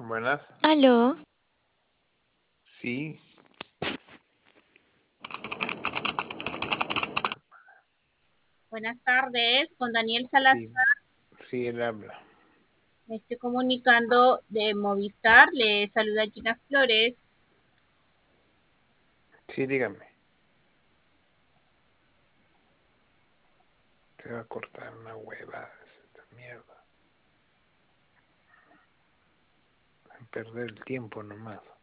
Buenas. Aló, Sí, Buenas tardes, con Daniel sí, Salazar. sí, él habla. Me estoy comunicando de Movistar. Le saluda Gina Flores. Sí, dígame. Se va a cortar una hueva esta mierda. Perder el tiempo nomás.